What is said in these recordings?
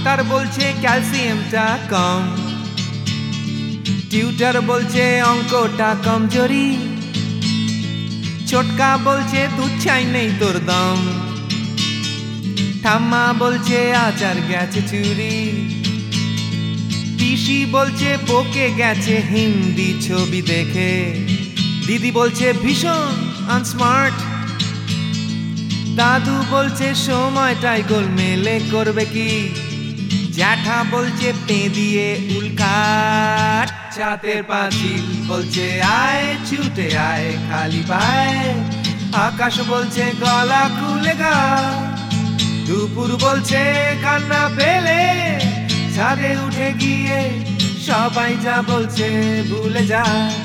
Doctor বলছে ক্যালসিয়ামটা কম, tutor বলছে অঙ্কটা কমজোরি, ছোটকা বলছে দুধ চাই নেই তোর দম, ঠাম্মা বলছে আচার গেছে চুরি, পিসি বলছে বকে গেছে হিন্দি ছবি দেখে, দিদি বলছে ভীষণ আনস্মার্ট, দাদু বলছে সময়টাই গোলমেলে করবে কি, জ্যাঠা বলছে পে দিয়ে উল্কাট, চাঁদের পাঁচিল বলছে আয় ছুটে আয় খালি পায়, আকাশ বলছে গলা খুলে গা, দুপুর বলছে কান্না পেলে ছাদে উঠে গিয়ে সবাই যা বলছে ভুলে যা।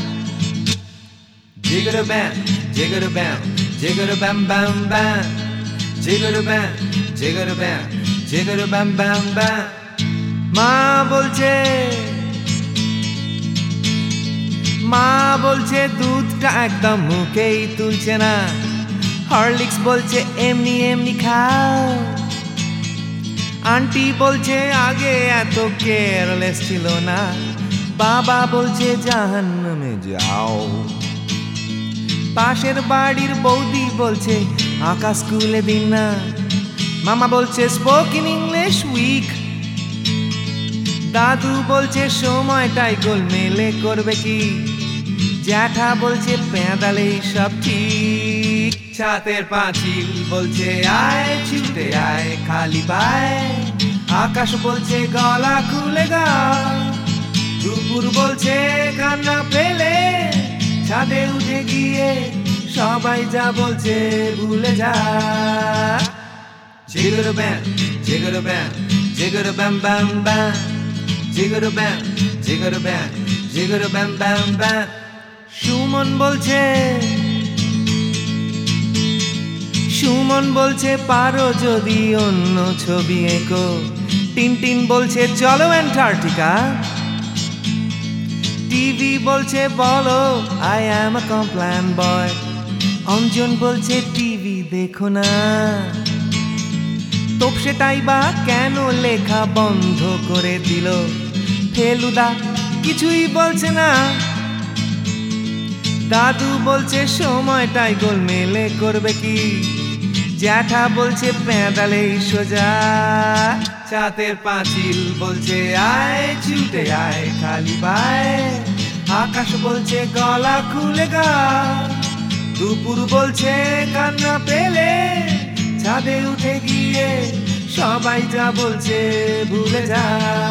জিগর ব্যাম জিগর ব্যাম জিগর ব্যাম ব্যাম ব্যাম, জিগর ব্যাম জিগর ব্যাম জিগর ব্যাম ব্যাম ব্যাম। মা বলছে দুধটা একদম মুখেই তুলছে না, হরলিক্স বলছে এমনি এমনি খাও, আন্টি বলছে আগে এত কেয়ারলেস ছিল না, বাবা বলছে জাহান্নামে যাও, পাশের বাড়ির বৌদি বলছে আকাশ স্কুলে দিন না, মামা বলছে স্পোকেন ইংলিশ উইক, দাদু বলছে সময়টাই গোলমেলে করবে কি, জ্যাঠা বলছে পেঁদালে সব ঠিক, ছাতের পাঁচিল বলছে আয় ছুটে আয় খালি পায়, আকাশ বলছে গলা খুলে গা, দুপুর বলছে কান্না পেলে ছাদে উঠে গিয়ে সবাই যা বলছে ভুলে যা। জিগর ব্যাম জিগর ব্যাম জিগর ব্যাম ব্যাম ব্যাম, জিগর ব্যাম জিগর ব্যাম জিগর ব্যাম ব্যাম ব্যাম। সুমন বলছে পারো যদি অন্য ছবি এঁকো, টিনটিন বলছে চলো অ্যান্টার্কটিকা, টিভি বলছে বলো I am a Complan boy, Anjan বলছে টিভি দেখো না, তোপসেটাই বা কেন লেখা বন্ধ করে দিল, ফেলুদা কিছুই বলছে না, দাদু বলছে সময়টাই গোলমেলে করবে কি, জ্যাঠা বলছে পেঁদালেই সোজা, ছাতের পাঁচিল বলছে আয় ছুটে আয় খালি পায়, আকাশ বলছে গলা খুলে গা, দুপুর বলছে কান্না পেলে ছাদে উঠে গিয়ে সবাই যা বলছে ভুলে যা।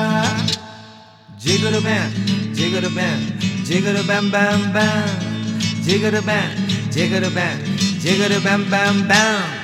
জিগর ব্যাম জিগর ব্যাম জিগর ব্যাম ব্যাম ব্যাম, জিগর ব্যাম জিগর ব্যাম জিগর ব্যাম ব্যাম ব্যাম।